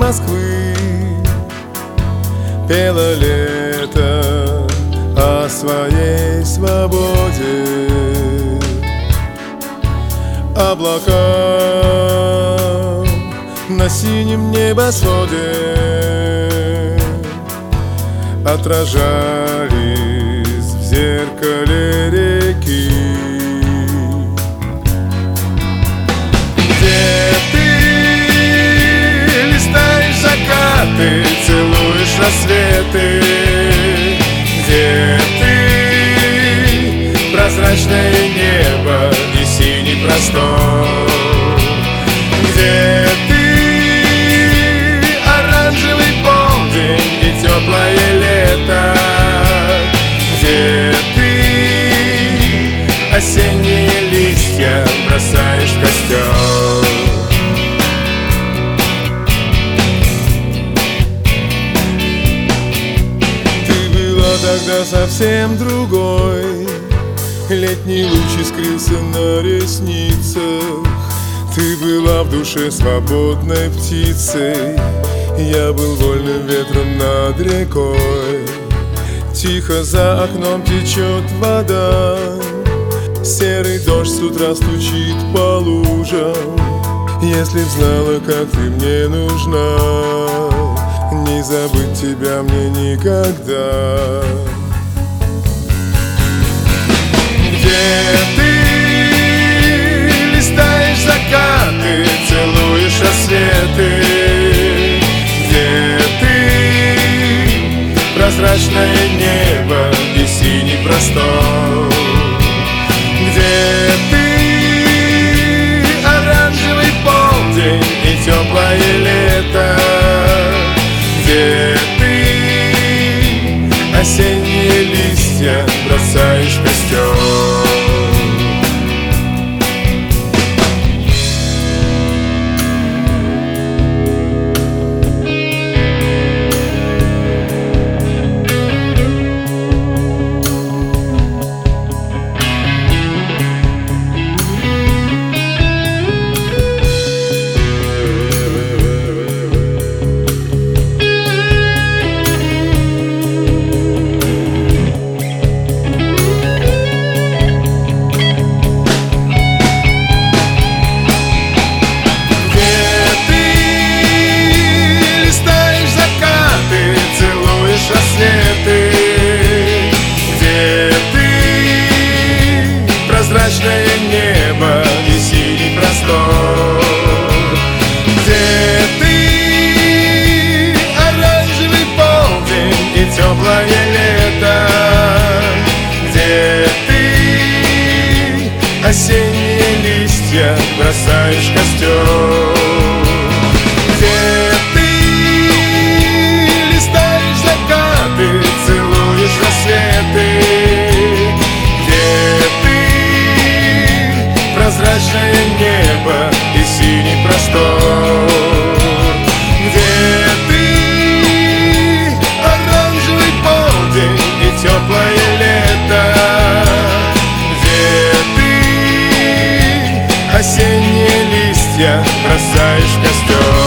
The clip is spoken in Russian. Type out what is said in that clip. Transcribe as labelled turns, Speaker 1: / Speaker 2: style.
Speaker 1: Москвы пело лето о своей свободе. Облака на синем небосводе отражались в зеркале реки. Где ты листаешь закаты, целуешь рассветы? Где ты, прозрачное небо и синий простор? Где ты, оранжевый полдень и теплое лето? Где ты, осенние листья бросаешь в костер? Ты была тогда совсем другой, летний луч искрился на ресницах. Ты была в душе свободной птицей, я был вольным ветром над рекой. Тихо за окном течет вода, серый дождь с утра стучит по лужам. Если б знала, как ты мне нужна, не забыть тебя мне никогда. Где ты листаешь закаты, целуешь рассветы? Где ты, прозрачное небо и синий простор? Где ты, оранжевый полдень и теплое лето? Где ты, осенние листья бросаешь в костер? Прозрачное небо и синий простор? Где ты, оранжевый полдень и теплое лето? Где ты, осенние листья бросаешь в костер? Где ты листаешь закаты, целуешь рассветы? Прозрачное небо и синий простор? Где ты, оранжевый полдень и теплое лето? Где ты, осенние листья бросаешь в костер?